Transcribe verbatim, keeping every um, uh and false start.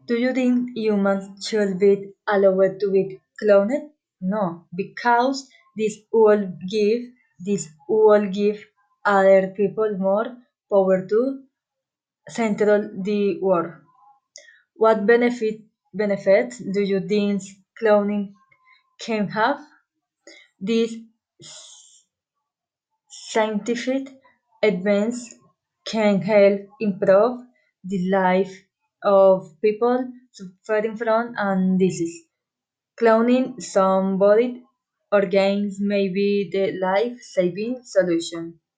Do you think humans should be allowed to be cloned? No, because this will give this will give other people more power to control the world. What benefit benefits do you think cloning can have? This scientific advance can help improve the life of people suffering from and disease. Cloning some bodied organs may be the life-saving solution.